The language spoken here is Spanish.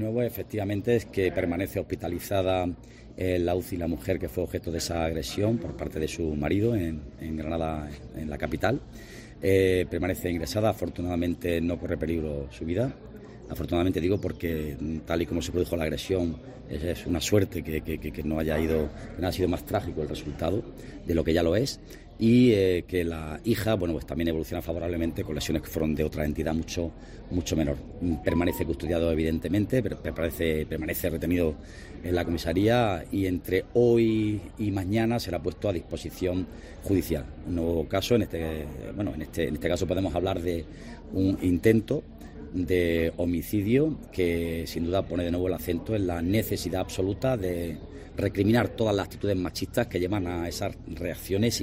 nuevo efectivamente es que permanece hospitalizada en la UCI la mujer que fue objeto de esa agresión por parte de su marido en Granada, en la capital. Permanece ingresada, afortunadamente no corre peligro su vida. Afortunadamente digo porque tal y como se produjo la agresión es una suerte que no haya ido, que no ha sido más trágico el resultado de lo que ya lo es, y que la hija, bueno, pues también evoluciona favorablemente con lesiones que fueron de otra entidad mucho menor. Permanece custodiado evidentemente, pero permanece retenido en la comisaría y entre hoy y mañana será puesto a disposición judicial. Un nuevo caso, en este caso podemos hablar de un intento de homicidio que sin duda pone de nuevo el acento en la necesidad absoluta de recriminar todas las actitudes machistas que llevan a esas reacciones